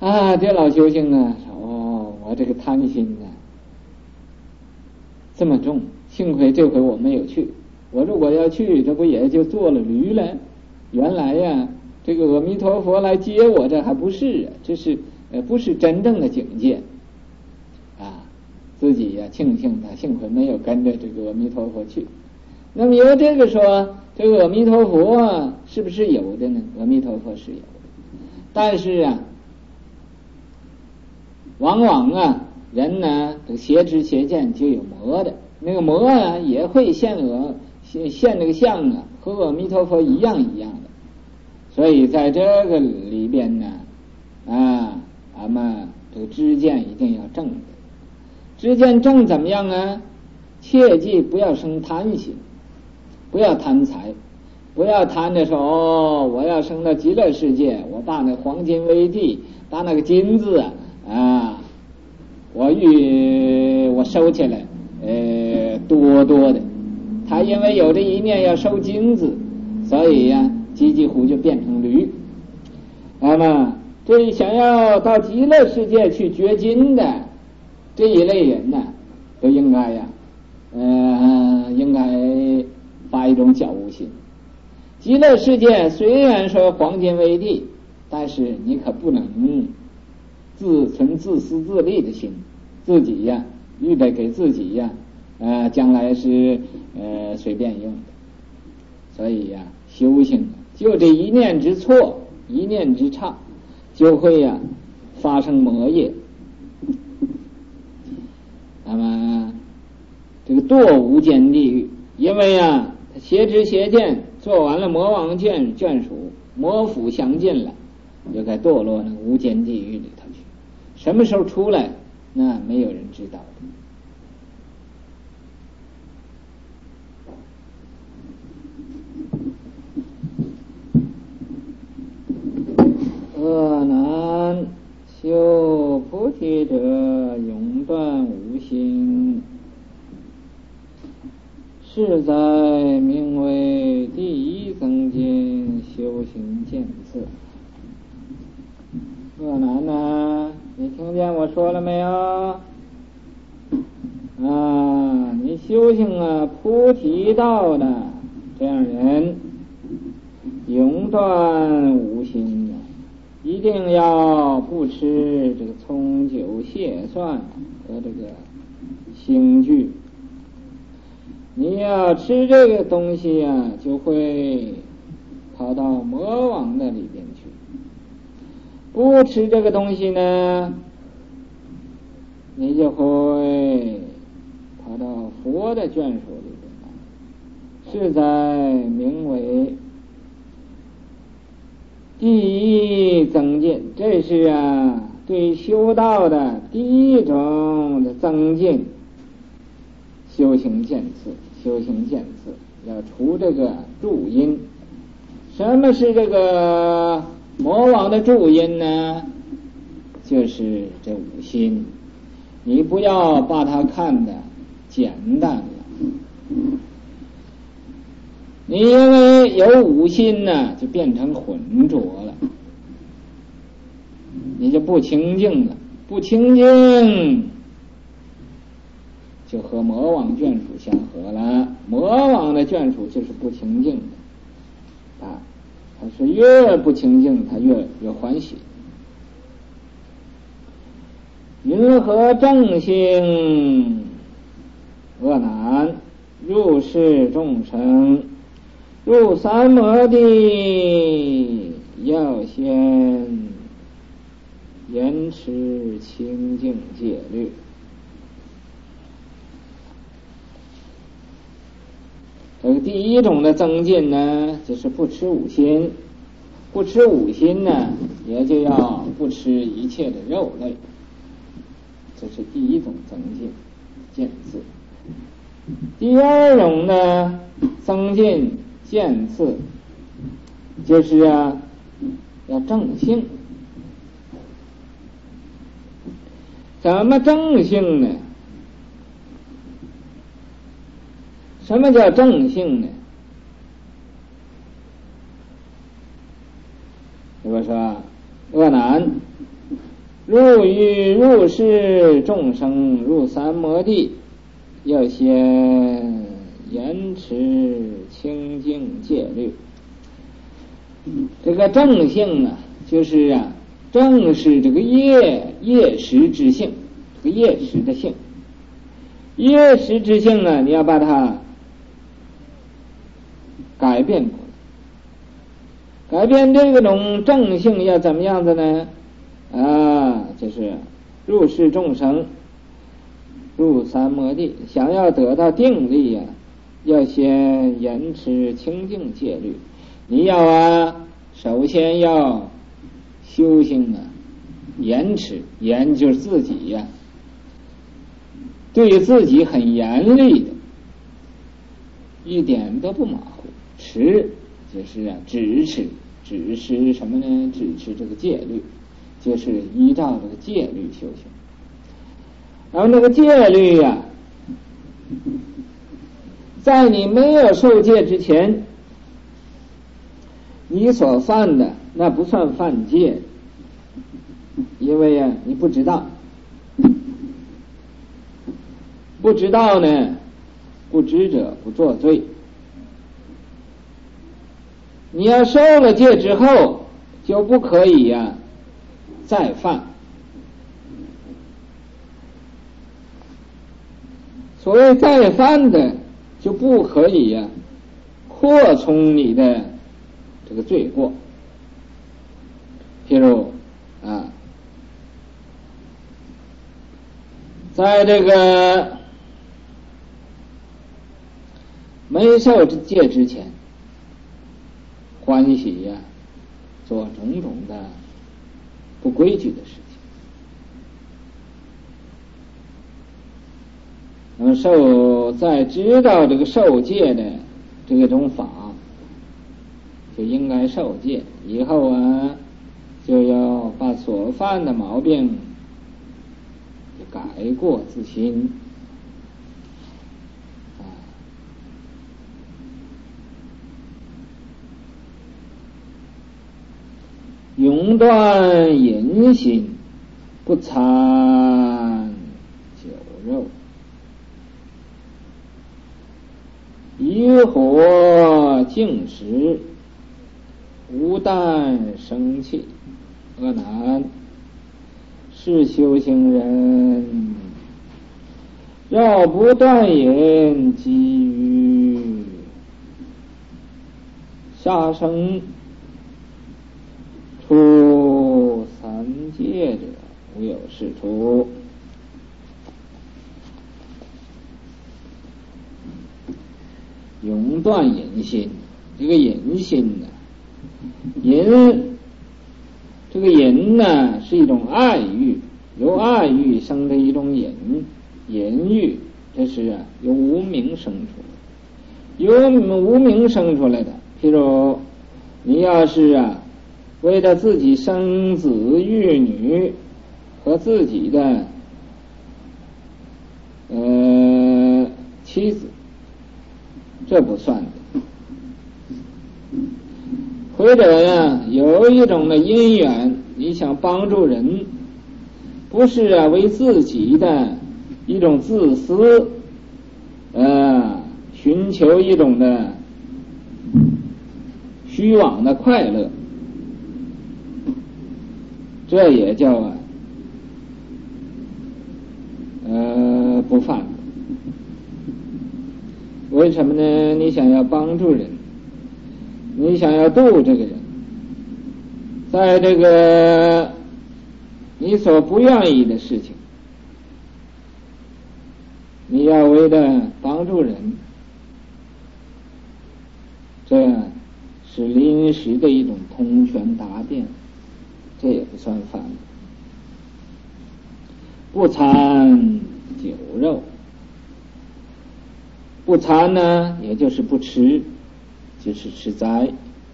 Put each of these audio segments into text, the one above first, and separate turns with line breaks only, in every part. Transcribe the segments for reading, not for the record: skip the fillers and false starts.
啊，这老修行啊，我这个贪心呢这么重，幸亏这回我没有去。我如果要去，这不也就做了驴了？原来呀，这个阿弥陀佛来接我，这还不是啊，这是不是真正的境界啊？自己呀庆幸他幸亏没有跟着这个阿弥陀佛去。那么由这个说，这个阿弥陀佛是不是有的呢？阿弥陀佛是有的，但是啊，往往啊人呢这邪知邪见就有魔的，那个魔啊也会现这个相啊，和阿弥陀佛一样的。所以在这个里边呢，咱们这个知见一定要正的。知见正怎么样啊？切记不要生贪心，不要贪财，不要贪着说我要升到极乐世界，我把那黄金为地，把那个金子我收起来，多的。他因为有这一念要收金子，所以呀，几乎就变成驴。那么这想要到极乐世界去掘金的这一类人呢，都应该发一种觉悟心。极乐世界虽然说黄金为地，但是你可不能自存自私自利的心，自己呀预备给自己呀将来是随便用的。所以呀修行就这一念之错，一念之差，就会发生魔业。那么这个堕无间地狱，因为邪知邪见做完了魔王眷属，魔府相近了，就该堕落那个无间地狱里头去。什么时候出来，那没有人知道的。恶难修菩提者，永断无心，是在名为第一增进修行见次。恶难呢，你听见我说了没有？你修行菩提道的这样人，永断无心，一定要不吃这个葱酒蟹蒜和这个腥具。你要吃这个东西就会跑到魔王的里边去。不吃这个东西呢，你就会跑到佛的眷属里边，是在名为第一增进。这是对修道的第一种的增进，修行见次。要除这个助因。什么是这个魔王的助因呢？就是这五心。你不要把它看得简单了，你因为有五心就变成浑浊了，你就不清净了。不清净就和魔王眷属相合了。魔王的眷属就是不清净的他是越不清净他越欢喜。云何正性？恶难，入世众生，入三摩地，要先严持清净戒律。这个第一种的增进呢，就是不吃五心。不吃五心呢，也就要不吃一切的肉类。这是第一种增进见次。第二种呢增进见次，就是要正性。怎么正性呢？什么叫正性呢？如果说恶难， 入世众生入三摩地，要先严持清净戒律。这个正性啊，就是啊，正是这个业识之性，这个业识的性，业识之性呢，你要把它改变过来。改变这种正性要怎么样子呢？就是入世众生入三摩地，想要得到定力呀，要先严持清净戒律。你要首先要修行严持，严就是自己对自己很严厉的，一点都不马虎。持就是指持什么呢？指持这个戒律，就是依照这个戒律修行。然后那个戒律在你没有受戒之前，你所犯的那不算犯戒，因为你不知道，不知道呢，不知者不作罪。你要受了戒之后，就不可以再犯。所谓再犯的，就不可以扩充你的这个罪过。譬如在这个没受戒之前，欢喜做种种的不规矩的事情。那么在知道这个受戒的这种法，就应该受戒。以后就要把所犯的毛病改过自新。永断淫行，不餐酒肉，以火净食，无啖生气。阿难，是修行人要不断言基于杀生出三界者，无有是处。永断淫心，这个淫心这个淫是一种爱欲，由爱欲生的一种淫欲，这是由无明生出来，由无明生出来的。譬如你要是为了自己生子育女和自己的妻子，这不算的。或者有一种的因缘，你想帮助人，不是为自己的一种自私，寻求一种的虚妄的快乐，这也叫不犯。为什么呢？你想要帮助人，你想要度这个人，在这个你所不愿意的事情，你要为了帮助人，这是临时的一种通权达变，这也不算犯。不餐酒肉，不餐呢，也就是不吃，就是吃斋。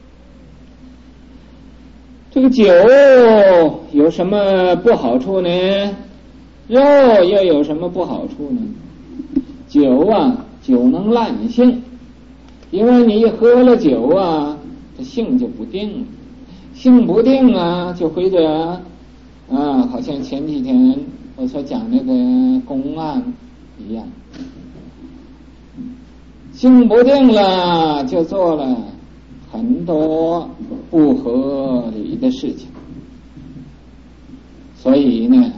这个酒有什么不好处呢？肉又有什么不好处呢？酒能滥性，因为你喝了酒这性就不定了，性不定就会好像前几天我所讲那个公案一样，心不定了，就做了很多不合理的事情，所以呢，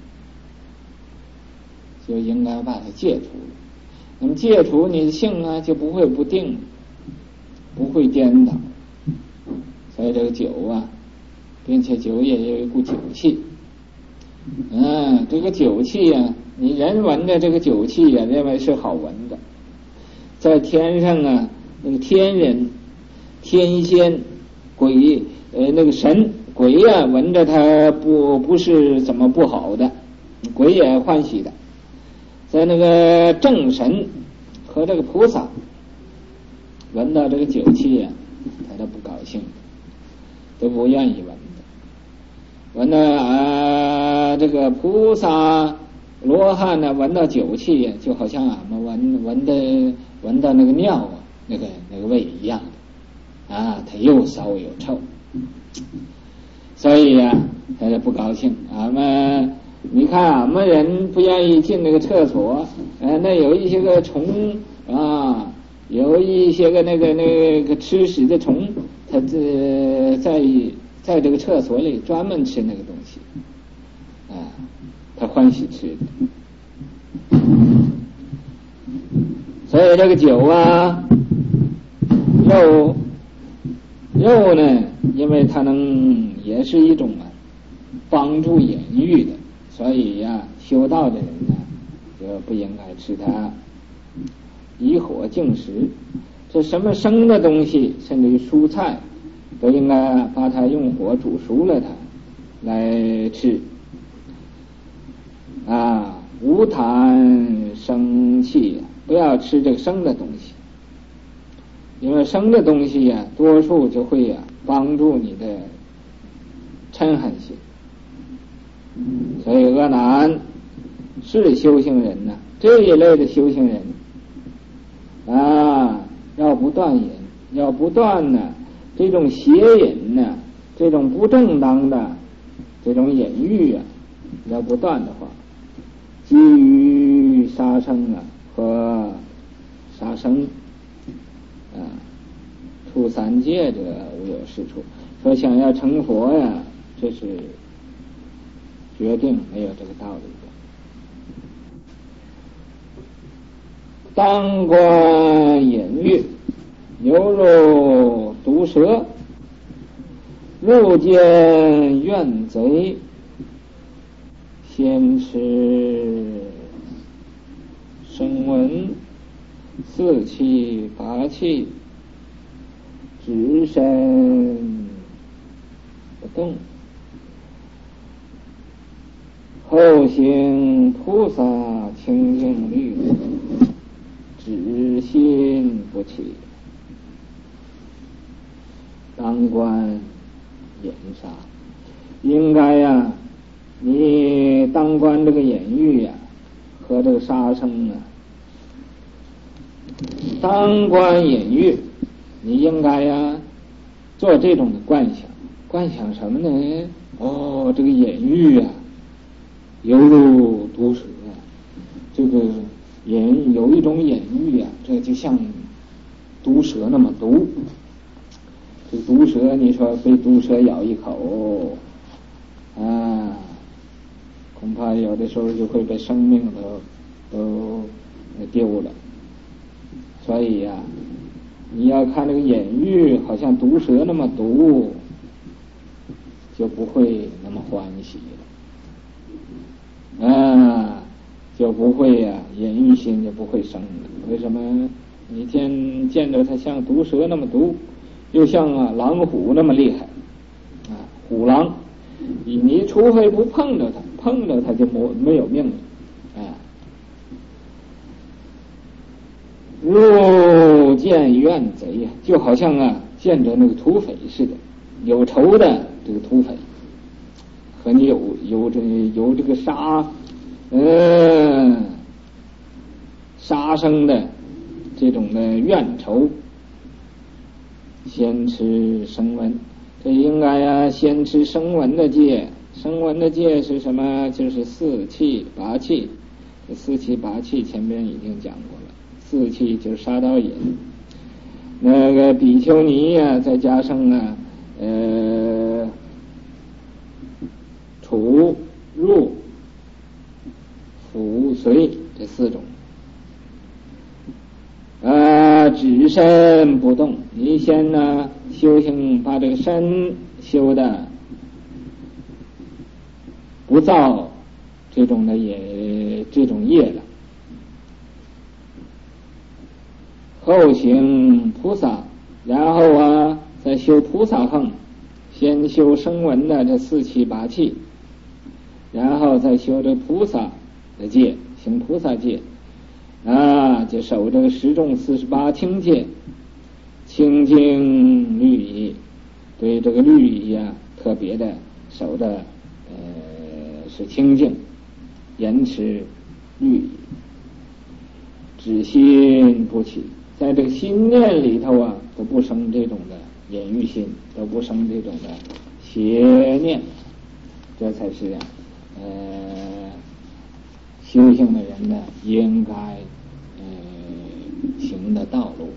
就应该把它戒除了。那么戒除你的性啊，就不会不定，不会颠倒。所以这个酒啊，并且酒也有一股酒气。这个酒气啊，你人闻的这个酒气啊，认为是好闻的。在天上啊，那个天人、天仙、鬼，那个神鬼啊，闻着它不是怎么不好的，鬼也欢喜的。在那个正神和这个菩萨闻到这个酒气啊，他都不高兴，都不愿意闻的。闻到这个菩萨罗汉呢，闻到酒气啊，就好像俺们闻到那个尿啊，那个味一样的它又骚又臭，所以他就不高兴。你看俺们人不愿意进那个厕所，那有一些个虫有一些个那个吃屎的虫，它在这个厕所里专门吃那个东西，他欢喜吃的。所以这个酒啊，肉呢，因为它也是一种帮助眼欲的。所以修道的人呢，就不应该吃它。以火净食，这什么生的东西，甚至于蔬菜，都应该把它用火煮熟了它来吃。无贪生气，不要吃这个生的东西，因为生的东西多数就会帮助你的嗔恨心。所以阿难是修行人呢，这一类的修行人要不断饮，要不断呢这种邪淫呢，这种不正当的这种淫欲要不断的话，基于杀生和杀生出三界者无有是处。说想要成佛这是决定没有这个道理的。当观隐喻，犹如毒蛇，入见怨贼，先持声闻，四气八气，只身不动，后行菩萨清净律，只心不起。当观眼杀，应该你当观这个眼欲和这个杀生当观眼欲，你应该做这种的观想。观想什么呢？这个眼欲犹如毒蛇，这个有一种眼欲这就像毒蛇那么毒。这毒蛇，你说被毒蛇咬一口恐怕有的时候就会被生命都丢了。所以你要看这个眼欲好像毒蛇那么毒，就不会那么欢喜了就不会眼欲心就不会生了。为什么？你见着它像毒蛇那么毒，又像狼虎那么厉害虎狼，你除非不碰着它，碰着它就没有命了入见怨贼，就好像见着那个土匪似的，有仇的这个土匪和你有这个杀生的这种的怨仇。先持声闻，这应该先持声闻的戒， 声闻的戒是什么？就是四气八气。四气八气前边已经讲过了，四气就是杀盗淫。那个比丘尼呀，再加上处入辅随这四种。止身不动，你先呢修行，把这个身修的不造这种业了。后行菩萨，然后再修菩萨行，先修声闻的这四气八气，然后再修这菩萨的戒，行菩萨戒。就守这个10种48清戒，清净律仪，对这个律仪特别的守的是清净，严持律仪，止心不起，在这个心念里头都不生这种的淫欲心，都不生这种的邪念，这才是修行的人呢应该行的道路。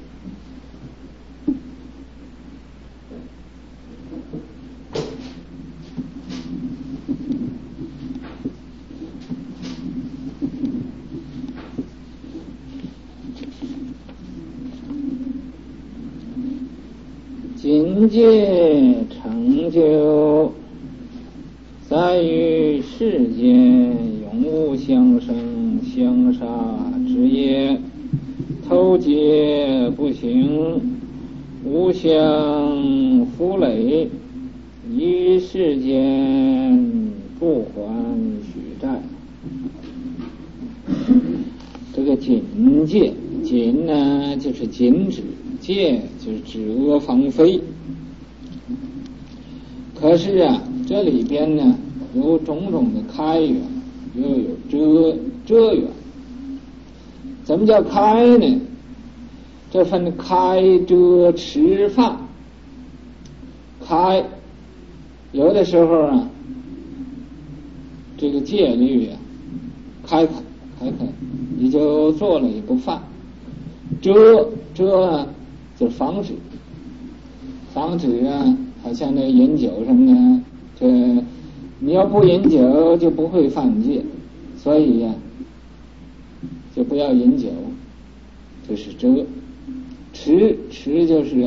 境界成就在于世间永无相生相杀之业，偷劫不行，无相负累，于世间不还许债。这个禁戒，禁呢就是禁止，戒就是止恶防非。可是这里边呢有种种的开源，又有遮源。怎么叫开呢？这分开遮持放。开有的时候这个戒律开开，你就做了也不犯。遮就是防止好像那饮酒什么的，这你要不饮酒就不会犯戒，所以就不要饮酒，这是遮。持就是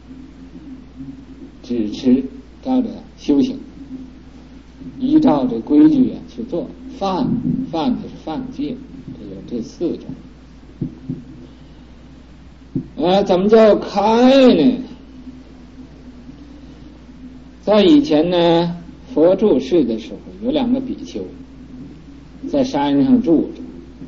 只持，照着修行，依照这规矩去做。犯就是犯戒，这有这4种。怎么叫开呢？在以前呢，佛住世的时候，有2个比丘在山上住着，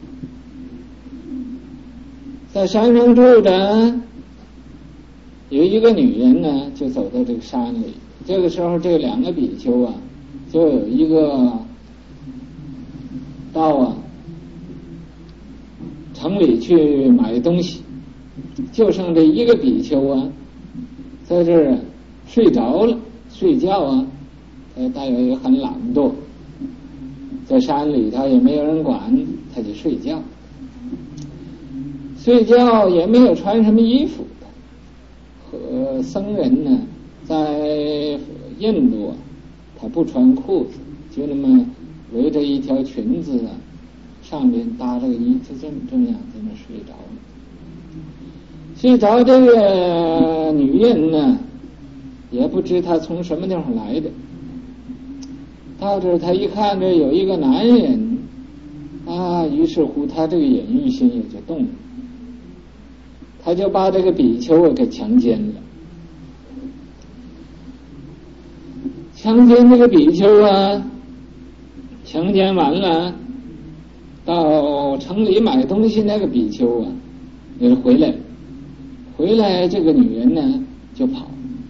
在山上住着，有一个女人呢，就走到这个山里。这个时候，这2个比丘就有一个到城里去买东西，就剩这一个比丘在这儿睡着了。睡觉他也很懒惰，在山里他也没有人管，他就睡觉也没有穿什么衣服。和僧人呢，在印度他不穿裤子，就那么围着一条裙子上面搭着个衣，就这样在那睡着了。睡着这个女人呢，也不知他从什么地方来的，到这他一看这有一个男人于是乎他这个隐喻心也就动了，他就把这个比丘给强奸了。强奸这个比丘强奸完了，到城里买东西那个比丘也是回来这个女人呢就跑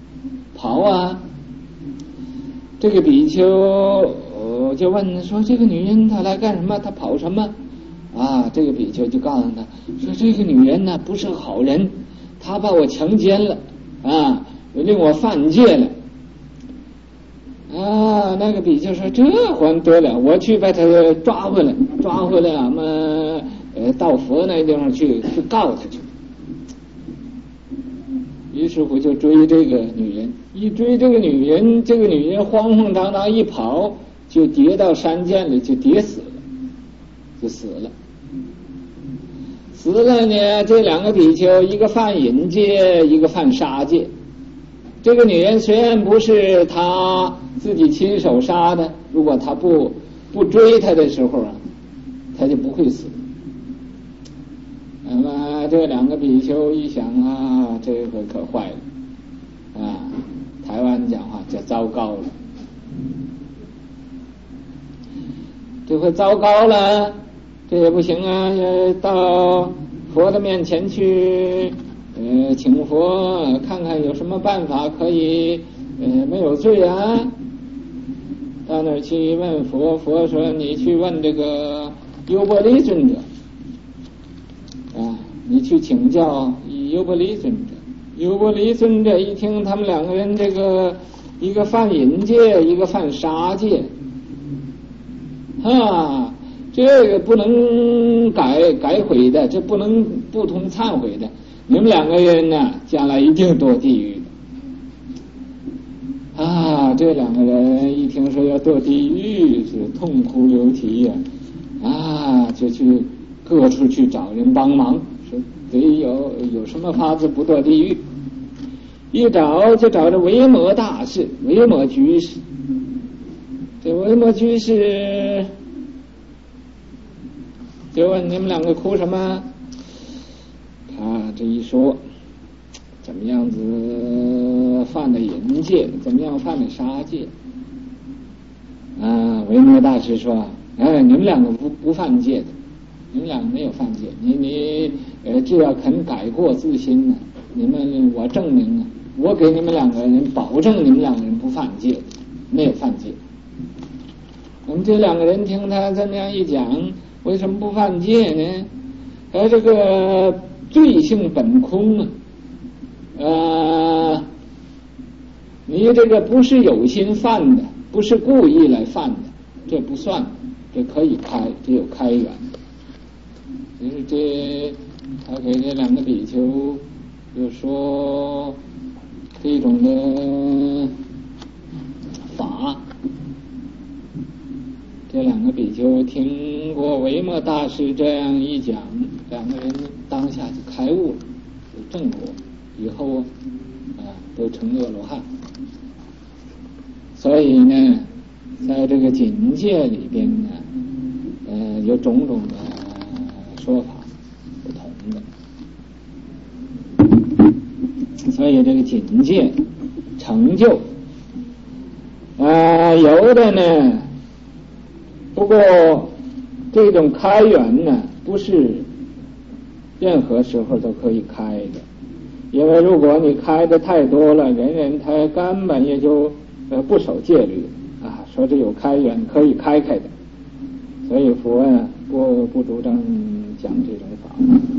这个比丘就问说，这个女人她来干什么？她跑什么？这个比丘就告诉他说，这个女人呢不是好人，她把我强奸了令我犯戒了那个比丘说：“这还得了？我去把他抓回来，俺们到佛那地方去告他去。”于是乎就追这个女人，一追这个女人，慌慌张张一跑，就跌到山涧里，就跌死了，就死了。死了呢，这两个比丘，一个犯淫戒，一个犯杀戒。这个女人虽然不是他自己亲手杀的，如果他不追他的时候啊，他就不会死。那么这两个比丘一想啊，这回可坏了啊！台湾讲话叫糟糕了，这回糟糕了，这也不行啊！要到佛的面前去，请佛看看有什么办法可以没有罪啊！到那儿去问佛，佛说你去问这个优波离尊者。你去请教优波离尊者。优波离尊者一听他们两个人这个一个犯淫戒，一个犯杀戒，这个不能改悔的，这不能不同忏悔的。你们两个人呢，将来一定堕地狱的。这两个人一听说要堕地狱，是痛哭流涕呀，就去各处去找人帮忙。得有什么法子不堕地狱？一找就找着维摩大士、维摩居士。这维摩居士就问你们两个哭什么？他这一说，怎么样子犯的淫戒，怎么样犯的杀戒？维摩大师说：“你们两个不犯戒的。你们两个没有犯戒，你只要肯改过自新呢，我证明啊，我给你们两个人保证，你们两个人不犯戒，没有犯戒。”我们这两个人听他这么样一讲，为什么不犯戒呢？这个罪性本空啊，你这个不是有心犯的，不是故意来犯的，这不算，这可以开，这有开源。就是他给这两个比丘就说这种的法，这两个比丘听过维摩大师这样一讲，两个人当下就开悟了，就证果，以后都成阿罗汉。所以呢，在这个警戒里边呢，有种种的说法不同的，所以这个警戒成就有的呢，不过这种开源呢，不是任何时候都可以开的，因为如果你开的太多了，人他根本也就不守戒律说这有开源可以开的，所以佛不主张讲这种法。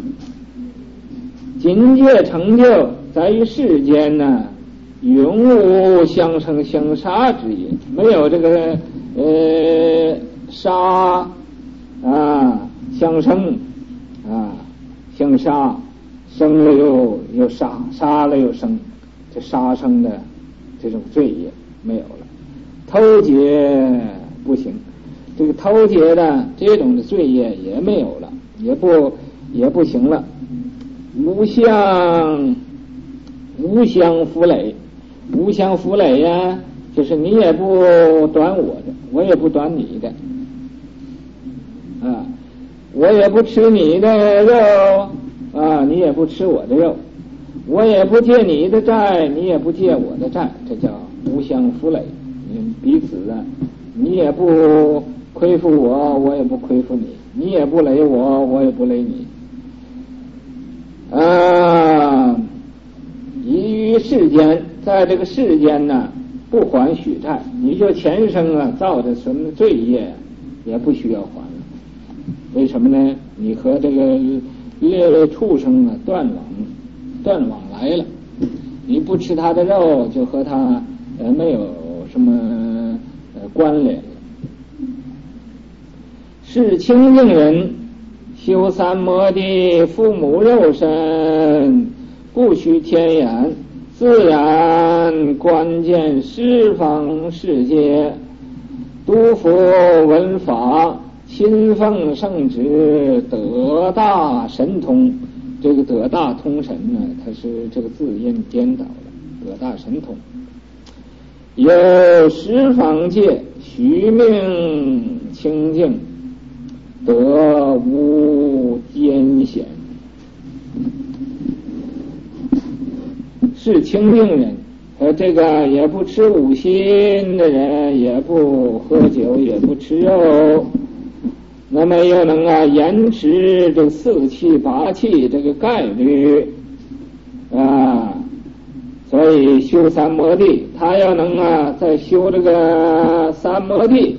警戒成就在于世间呢，永无相生相杀之业，没有这个杀相生相杀，生了又杀，杀了又生，这杀生的这种罪业没有了。偷劫不行，这个偷劫的这种的罪业也没有了，也不行了。无相扶累，无相扶累呀，就是你也不短我的，我也不短你的我也不吃你的肉你也不吃我的肉，我也不借你的债，你也不借我的债，这叫无相扶累。彼此你也不亏负我，我也不亏负你，你也不累我，我也不累你宜于世间，在这个世间呢，不还许债，你就前生造的什么罪业也不需要还了。为什么呢？你和这个猎畜生断往来了，你不吃他的肉，就和他没有什么关联了。是清净人修三摩地，父母肉身，不须天眼，自然观见十方世界，读佛闻法，亲奉圣旨，得大神通。这个得大通神呢，它是这个字音颠倒的，得大神通。有十方界，须命清净，得无艰险。是清净人，这个也不吃五辛的人，也不喝酒，也不吃肉，那么又能延迟这四气八气这个概率所以修三摩地，他要能再修这个三摩地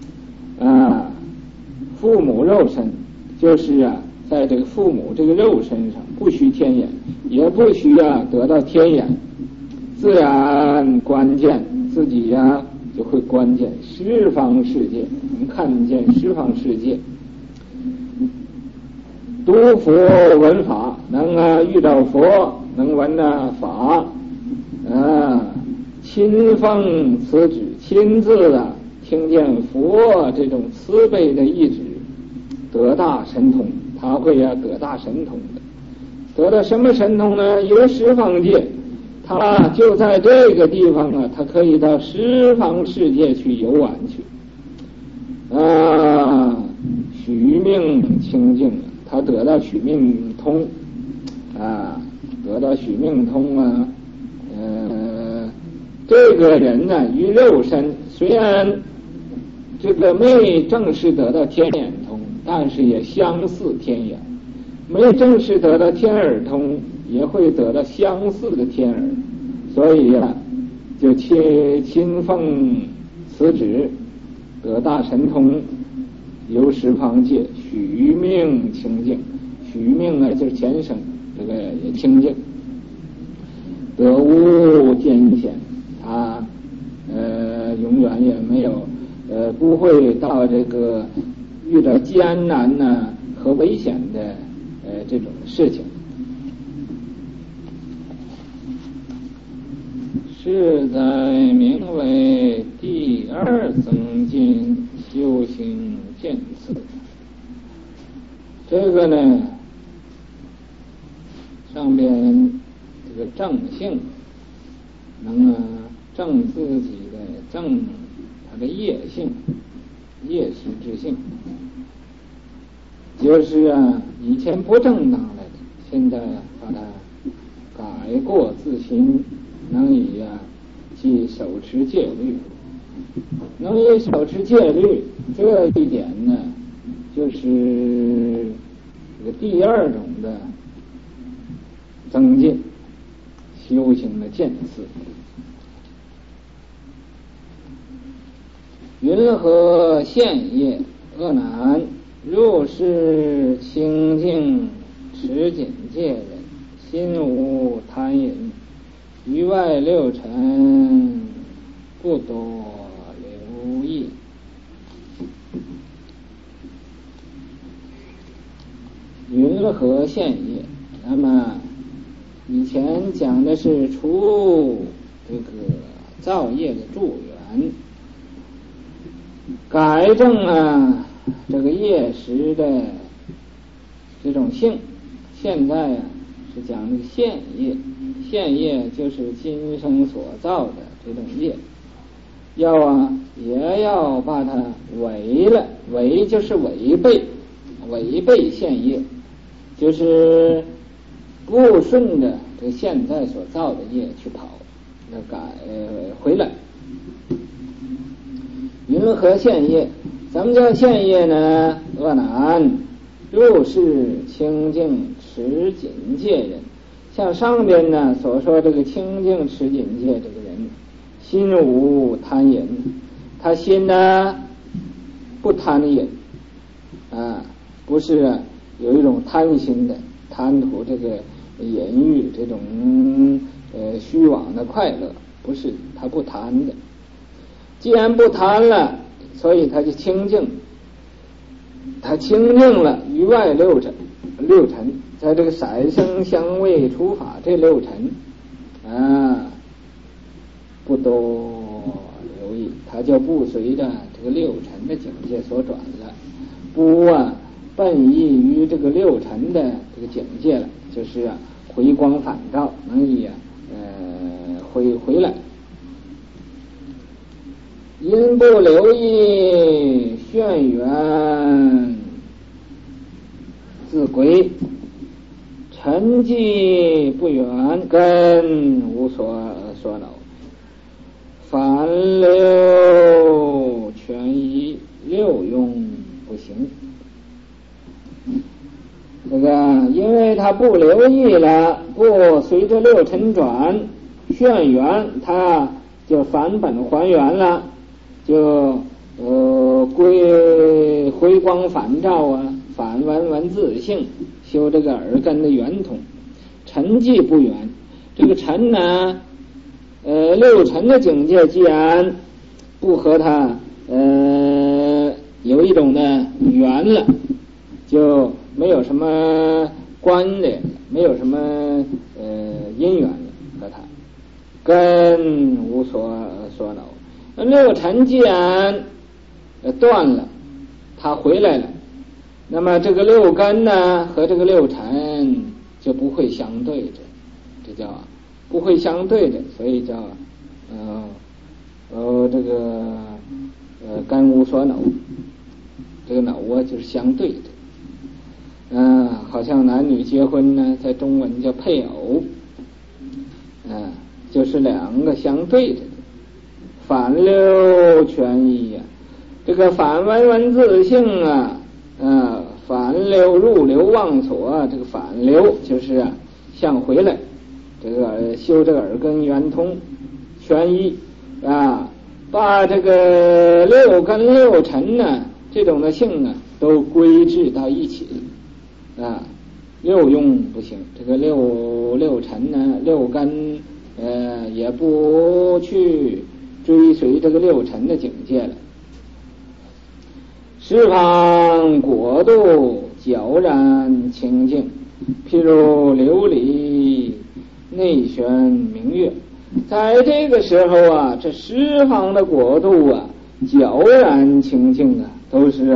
父母肉身，就是在这个父母这个肉身上不须天眼，也不需要得到天眼，自然观见自己就会观见十方世界，能看见十方世界。读佛闻法，能遇到佛，能闻法亲奉此旨，亲自听见佛这种慈悲的意志，得大神通。他会得大神通的。得到什么神通呢？有十方界，他就在这个地方他可以到十方世界去游玩去许命清净，他得到许命通得到许命通这个人于肉身虽然这个没正式得到天眼通，但是也相似天眼；没正式得到天耳通，也会得到相似的天耳。所以就亲奉此旨，得大神通，游十方界，许命清净。许命就是前生这个也清净，得无艰险。他永远也没有不会到这个遇到艰难和危险的这种事情。是在名为第二增进修行见次。这个呢，上边这个正性能正自己的正他的业性，业识之性，就是以前不正当来的，现在把它改过自新，能以即手持戒律，能以手持戒律，这一点呢，就是这个第二种的增进修行的见次。云何现业？恶男，入世清净持谨戒人，心无贪淫，于外六尘不多留意。云何现业？那么以前讲的是除这个造业的助缘，改正这个业识的这种性。现在是讲这个现业，现业就是今生所造的这种业，也要把它违了，违就是违背现业，就是不顺着这个现在所造的业去跑，改回来。云何现业？什么叫现业呢？恶男，入世清净持谨戒人。像上边呢所说这个清净持谨戒这个人，心无贪淫，他心不贪淫不是有一种贪心的，贪图这个淫欲这种虚妄的快乐，不是，他不贪的。 既然不贪了，所以他就清净。他清净了于外六尘，在这个色声香味触法这六尘不都留意，他就不随着这个六尘的境界所转了，不奔逸于这个六尘的这个境界了，就是回光返照，能以回来。因不留意旋缘自归，沉寂不远，根无所恼，反流全依，六用不行。这个因为他不留意了，不随着六尘转旋缘，他就返本还原了，就回光返照反闻自性，修这个耳根的圆通。沉寂不远，这个沉呢六尘的境界既然不和它有一种的缘了，就没有什么关联，没有什么因缘了，和它根无所恼。六尘既然断了，它回来了，那么这个六根呢和这个六尘就不会相对着，这叫不会相对着，所以叫这个根无所恼。这个恼就是相对的，好像男女结婚呢，在中文叫配偶，就是两个相对的。反流全依这个反闻自性反流入流忘所，这个反流就是向回来，这个修这个耳根圆通全依把这个六根六尘呢这种的性都归置到一起六用不行，这个六尘呢六根也不去追随这个六尘的境界了。十方国度皎然清净，譬如琉璃内悬明月。在这个时候这十方的国度皎然清净都是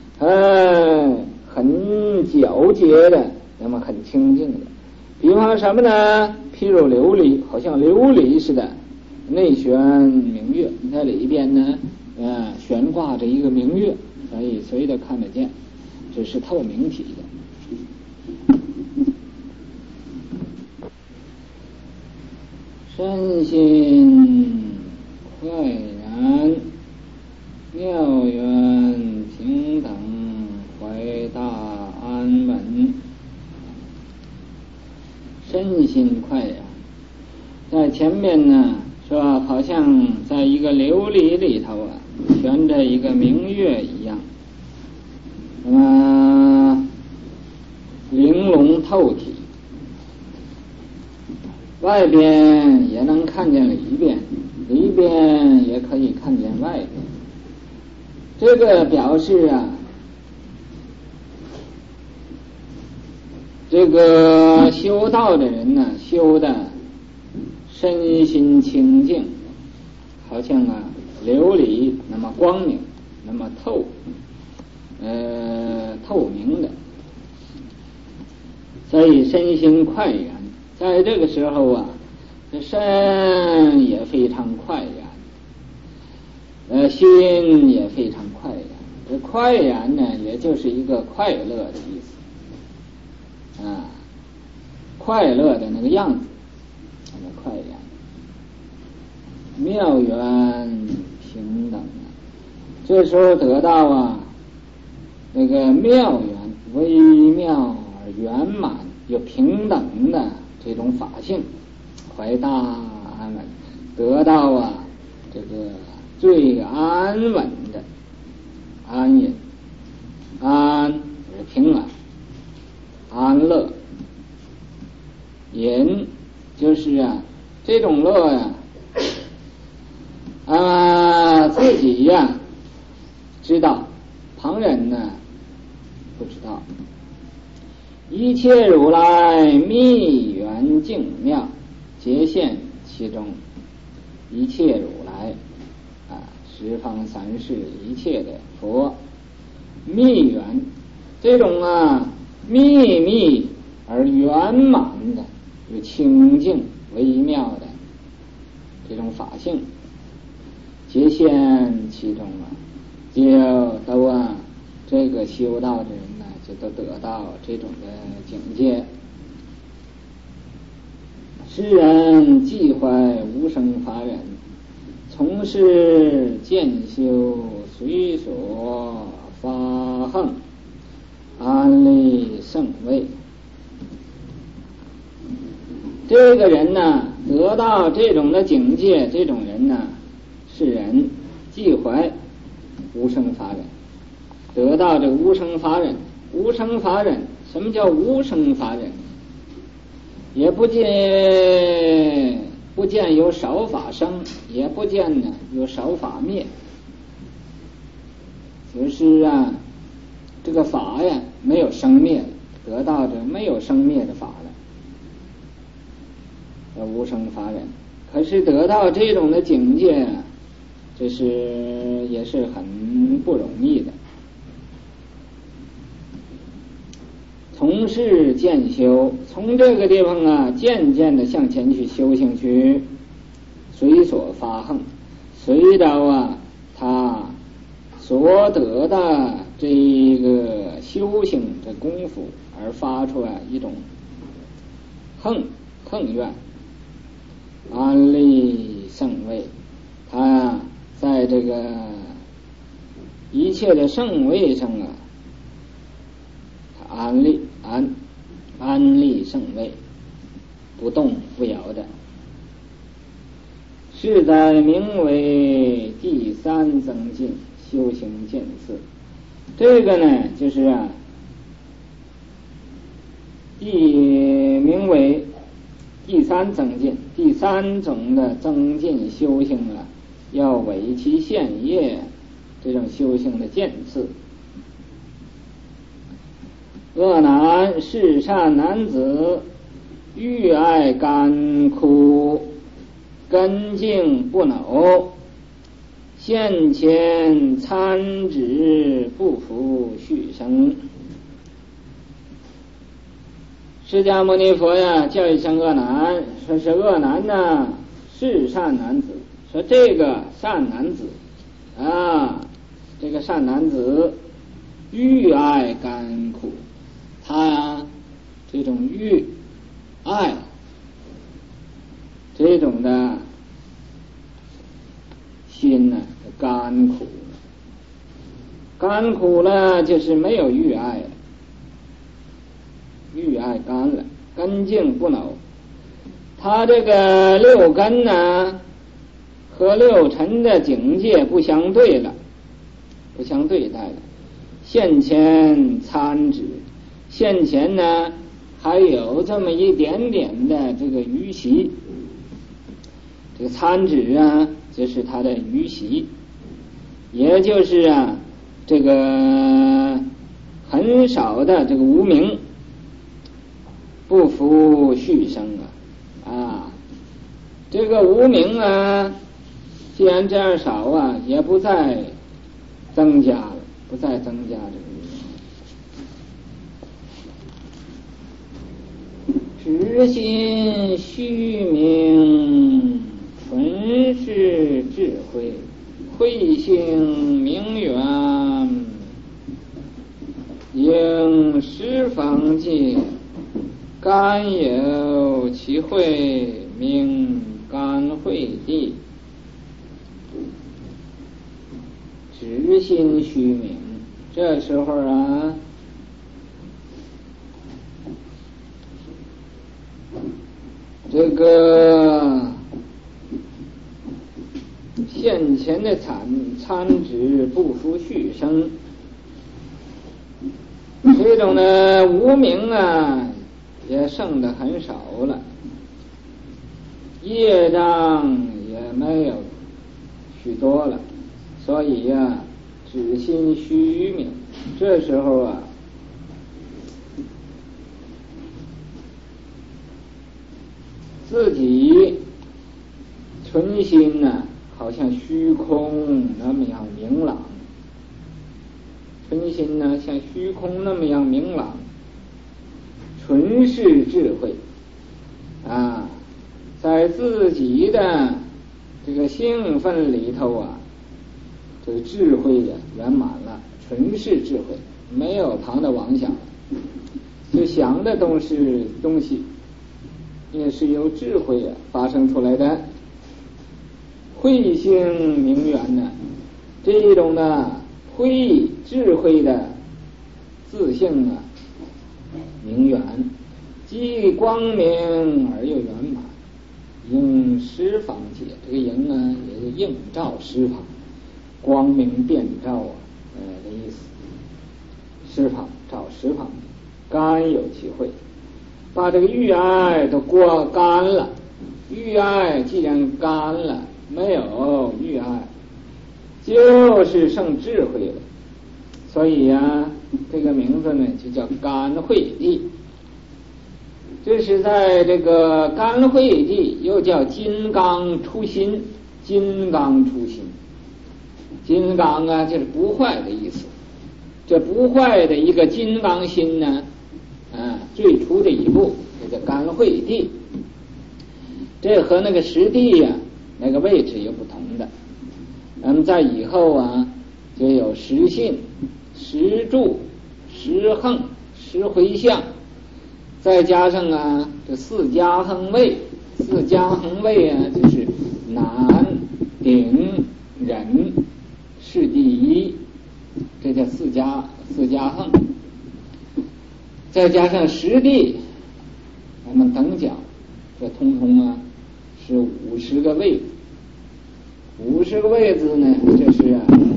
很皎洁的，那么很清净的。比方什么呢？譬如琉璃，好像琉璃似的，内悬明月，在里边呢悬挂着一个明月，所以随着看得见，只是透明体的。身心快然，妙缘平等，怀大安稳。身心快然，在前面呢说好像在一个琉璃里头悬着一个明月一样，玲珑透体，外边也能看见里边，里边也可以看见外边。这个表示这个修道的人呢，修的身心清净，好像琉璃那么光明，那么透明的，所以身心快然。在这个时候这身也非常快然，心也非常快然。这快然呢，也就是一个快乐的意思快乐的那个样子，那么快然。妙缘平等这时候得到那个妙缘，微妙而圆满又平等的这种法性，怀大安稳，得到这个最安稳的安隐，安是平安，安乐，隐就是这种乐旁人呢不知道。一切如来密缘净妙，皆现其中。一切如来十方三世一切的佛，密缘这种秘密而圆满的，有清净微妙的这种法性，皆现其中就都这个修道的人呢，就都得到这种的境界。世人既怀无生法忍，从事渐修随所发横，安立圣位。这个人呢，得到这种的境界，这种人呢，世人既怀无生法忍，得到这个无生法忍。无生法忍，什么叫无生法忍？也不见有少法生，也不见呢有少法灭，就是这个法呀没有生灭，得到这没有生灭的法了，无生法忍。可是得到这种的境界，这是也是很不容易的。从事渐修，从这个地方渐渐的向前去修行去，随所发横，随着他所得的这个修行的功夫而发出一种横愿，安立圣位。他在这个一切的圣位上安立圣位，不动不摇的，是在名为第三增进修行渐次。这个呢，就是名为第三增进，第三种的增进修行要为其现业，这种修行的渐次。恶男世善男子，欲爱甘苦，根茎不朽，现前参止不服续生。释迦牟尼佛叫一声恶男，说是恶男呢，是善男子，说这个善男子这个善男子欲爱甘苦，他这种欲爱这种的心甘苦，甘苦了就是没有欲爱了，欲爱干了，根茎不朽。他这个六根和六尘的境界不相对了，不相对待了。现前参止，现前还有这么一点点的这个余习，这个参止就是他的余习，也就是这个很少的这个无明，不服续生这个无明既然这样少也不再增加了，不再增加这个无明。直心虚名，纯是智慧，慧性明圆，应十方界，甘有其慧，名甘慧地。直心虚名，这时候这个现前的参止不服续生，这种的无明也剩得很少了，业障也没有许多了，所以止心虚明。这时候啊，自己存心呢，好像虚空那么样明朗，存心呢像虚空那么样明朗，纯是智慧啊，在自己的这个兴奋里头啊，这个智慧呀圆满了，纯是智慧，没有旁的妄想了，就想的东西也是由智慧啊发生出来的。慧性明圆呢，这种呢智慧的自性啊明圆，既光明而又圆满，应十方界。这个应啊也是映照十方，光明遍照啊的意思。十方照十方，干有其慧，把这个欲爱都过干了。欲爱既然干了，没有欲爱，就是剩智慧了。所以呀，这个名字呢就叫干慧地。这是在这个干慧地，又叫金刚出心。金刚出心，金刚啊就是不坏的意思。这不坏的一个金刚心呢，最初的一步，这叫干慧地。这和那个实地呀，那个位置有不同的。那么在以后啊，就有实信、实住、实横、实回向，再加上啊这四加横位。四加横位啊，就是难、顶、忍、是第一，这叫四加横。再加上实地，我们等讲，这通通啊是50个位子。50个位子呢，这是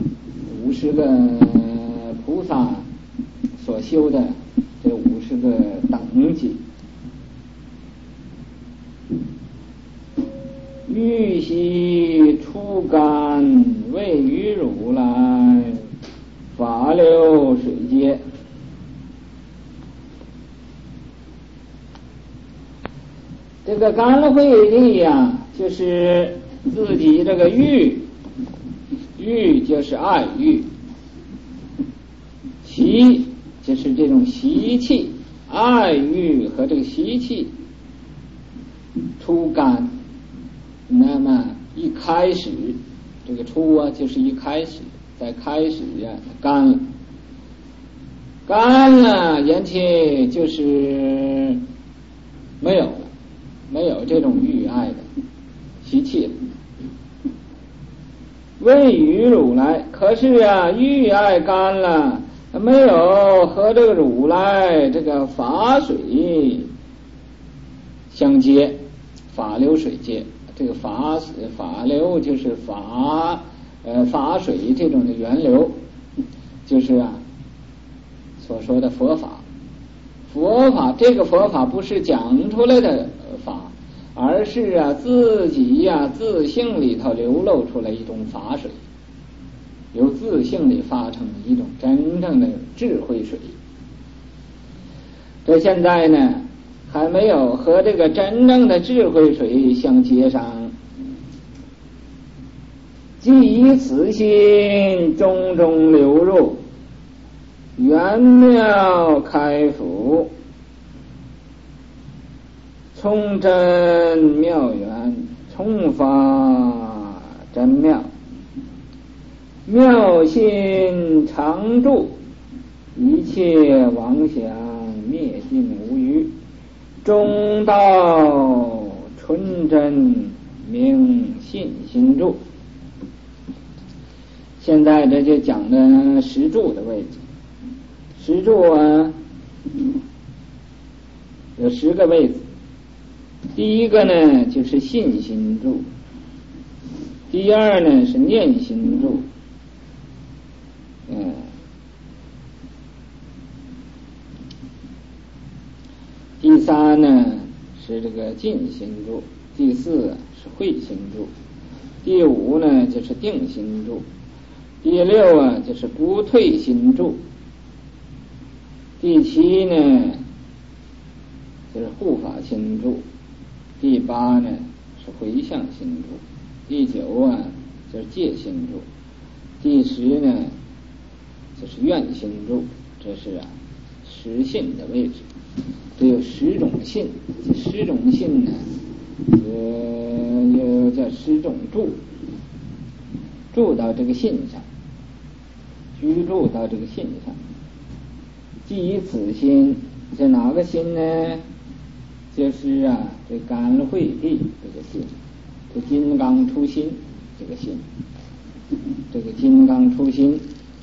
50个菩萨所修的这50个等级。欲悉初干位于如来，法流水阶。这个干慧地呀，就是自己这个欲就是爱欲，习就是这种习气，爱欲和这个习气初干。那么一开始，这个初啊就是一开始，在开始啊干了，言其就是没有这种欲爱的习气了。位于如来，可是啊欲爱干了，没有和这个如来这个法水相接，法流水接。这个法流就是法水这种的源流，就是啊所说的佛法。这个佛法不是讲出来的法，而是啊自己自性里头流露出来一种法水，由自性里发成一种真正的智慧水。这现在呢还没有和这个真正的智慧水相接上，即以此心种种流入，圆妙开phủ，充真妙圆，充法真妙，妙心常住，一切妄想灭尽无余，中道纯真明信心住。现在这就讲的实住的位置。实住啊有10个位置。第一个呢就是信心住，第二呢是念心住，第三呢是这个静心住，第4是慧心住，第5呢就是定心住， 第六啊，就是不退心住。第七呢，就是护法心住。第八呢，是回向心住。第九啊，就是戒心住。第十呢，就是愿心住。这是啊10信的位置。这有10种信，这10种信呢，又叫10种住，住到这个信上，居住到这个信上。即以此心，这哪个心呢？就是啊，这甘慧地这个心，这金刚出心这个心，这个金刚出心，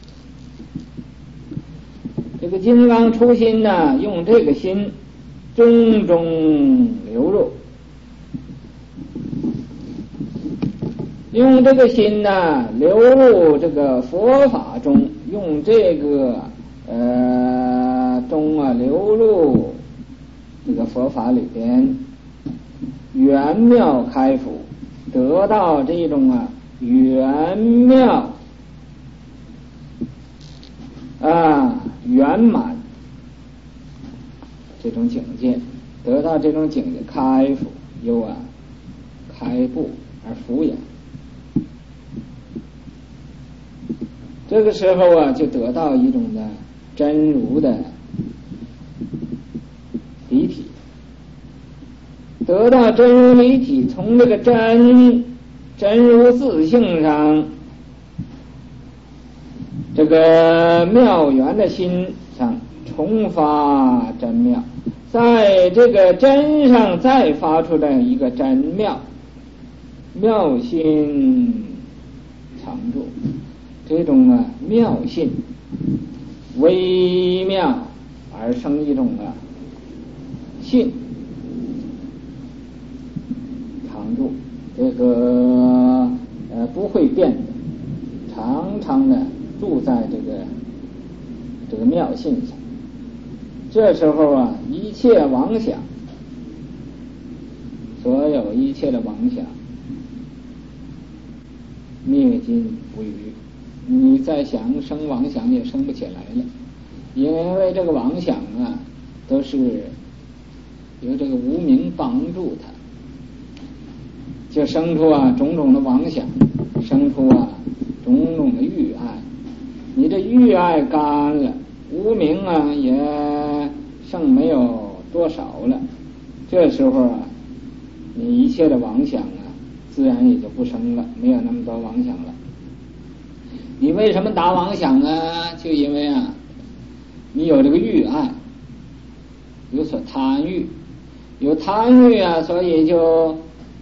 这个金刚出心呢，用这个心中中流入，用这个心呢流入这个佛法中，用这个中啊流入这个佛法里边，圆妙开悟，得到这种啊圆妙圆满这种境界，得到这种境界开悟又啊开悟而敷衍，这个时候啊就得到一种的真如的离体，得到真如离体，从这个真如自性上，这个妙圆的心上重发真妙，在这个真上再发出的一个真妙，妙心常住，这种啊妙性微妙而生一种啊性常住，这个不会变的，常常的住在这个妙性上。这时候啊，一切妄想，所有一切的妄想灭尽无余，你再想生妄想也生不起来了，因为这个妄想啊都是由这个无明帮助它，就生出啊种种的妄想，生出啊种种的欲爱，你这欲爱干了，无明啊也剩没有多少了，这时候啊你一切的妄想啊自然也就不生了，没有那么多妄想了。你为什么打妄想啊？就因为啊你有这个欲爱，有所贪欲，有贪欲啊，所以就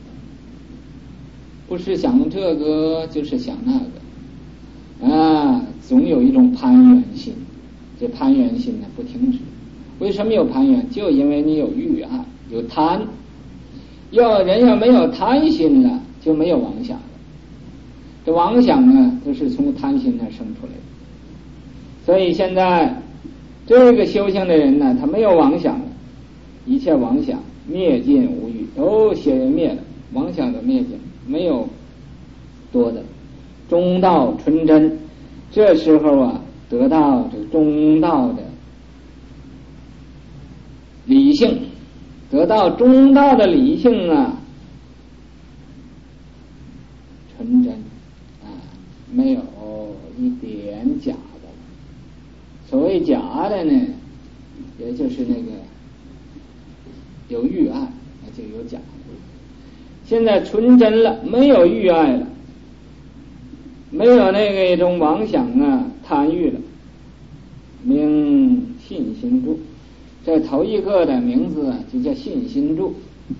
不是想这个就是想那个总有一种攀缘心，这攀缘心呢不停止。为什么有攀缘？就因为你有欲爱，有贪。人要没有贪心了，就没有妄想了。这妄想呢都是从贪心那生出来的，所以现在这个修行的人呢，他没有妄想了，一切妄想灭尽无余，都灭了，妄想都灭尽，没有多的。中道纯真，这时候啊得到这中道的理性，得到中道的理性啊纯真没有一点假的。所谓假的呢，也就是那个有欲爱，那就有假的。现在纯真了，没有欲爱了，没有那个一种妄想啊贪欲了，名信心住。这头一个的名字啊就叫信心住。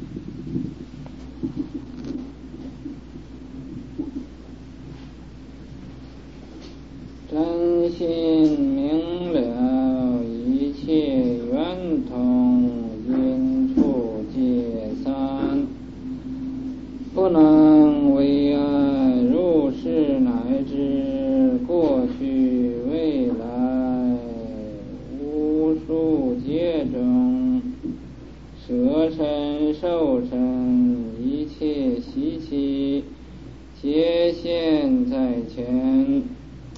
真心明了一切圆通，因处皆散，不能为爱入世乃至过去未来无数劫中，舍身受身一切习气皆现在前，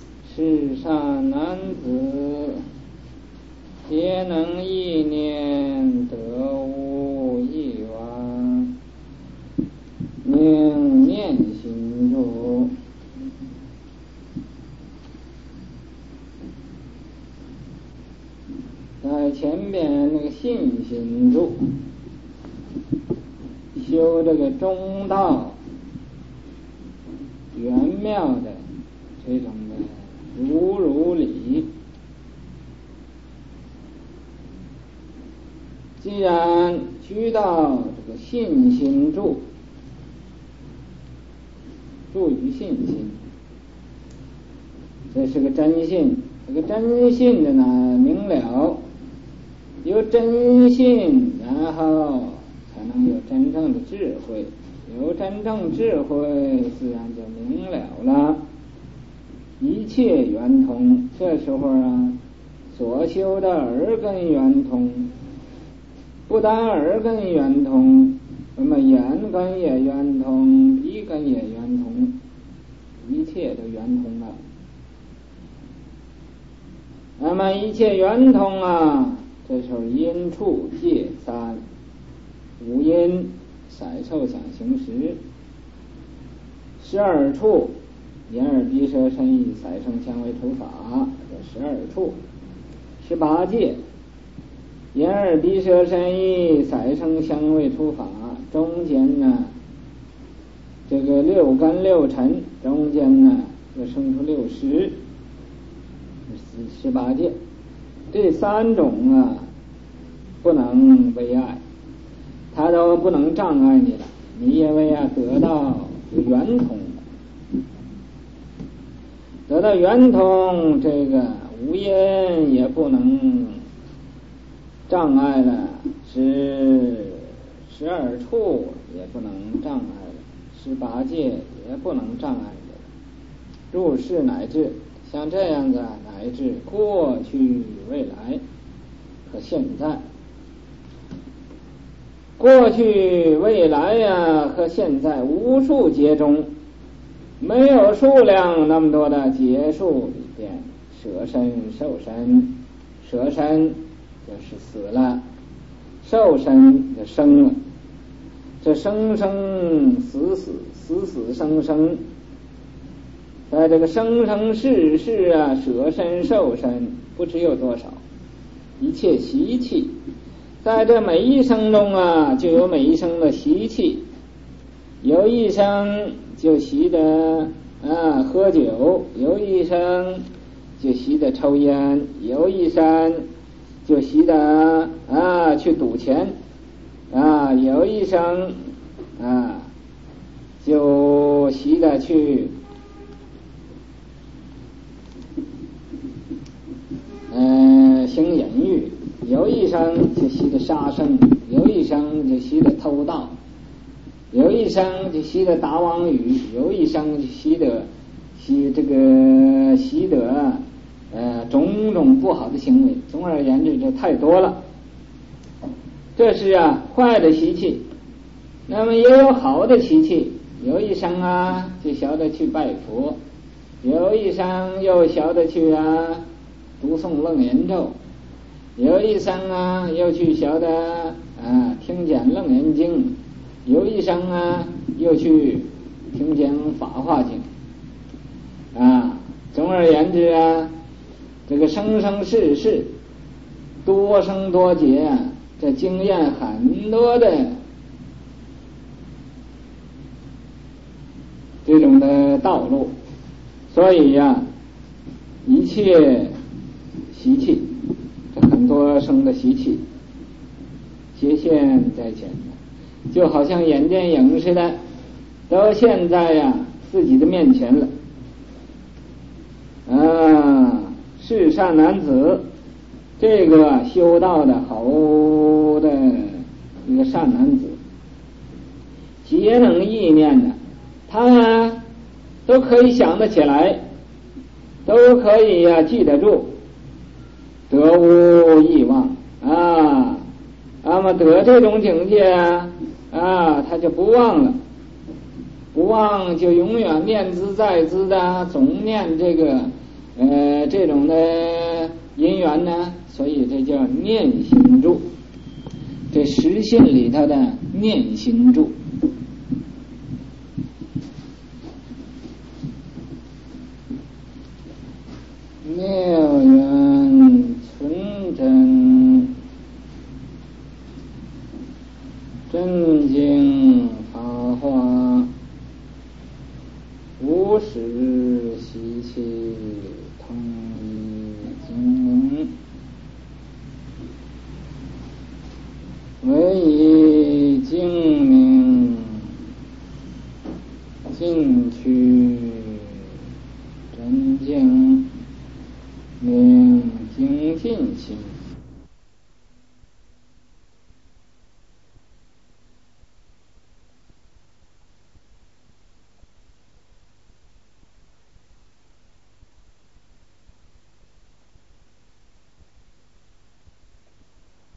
在前边那个信心住，修这个中道圆妙的这种的如理。既然居到这个信心住，住于信心，这是个真信。这个真信的呢，明了，有真信，然后才能有真正的智慧，有真正智慧，自然就明了了，一切圆通。这时候啊，所修的耳根圆通，不但耳根圆通，那么眼根也圆通，鼻根也圆通，一切都圆通了。那么一切圆通啊，这时候因处界三，五因色受想行识，12处眼耳鼻舌身意色声香味触法，这12处，18界眼耳鼻舌身意色声香味触法，中间呢这个6根6尘，中间呢又生出6识，18界，这3种啊不能为碍，它都不能障碍你了，你因为啊得到圆通，得到圆通，这个无因也不能障碍了，是12处也不能障碍了，18界也不能障碍了，入世乃至像这样子，乃至过去未来和现在，过去未来呀和现在无数劫中，没有数量那么多的劫数里边，舍身受身，舍身就是死了，受身就生了，这生生死死，死死生生，在这个生生世世啊，舍身受身不知有多少，一切习气，在这每一生中啊，就有每一生的习气，有一生就习得喝酒，有一生就习得抽烟，有一生就习得去赌钱，有一生就习得去行淫欲，有一生就习得杀生，有一生就习得偷盗，有一生就习得打妄语，有一生就习得种种不好的行为。总而言之，这太多了。这是坏的习气。那么也有好的习气，有一生就晓得去拜佛，有一生又晓得去读诵楞严咒，有一生又去晓得听讲楞严经，有一生又去听讲法华经，总而言之这个生生世世多生多劫这经验很多的这种的道路，所以一切习气，这很多生的习气皆现在前，就好像演电影似的，都现在自己的面前了。是善男子，这个修道的好的一个善男子，皆能意念的，他都可以想得起来，都可以记得住，得无遗忘那么得这种境界他就不忘了，不忘就永远念兹在兹的总念这个这种的因缘呢，所以这叫念心住，这实信里头的念心住。妙缘纯真以精明进取真经明精进心。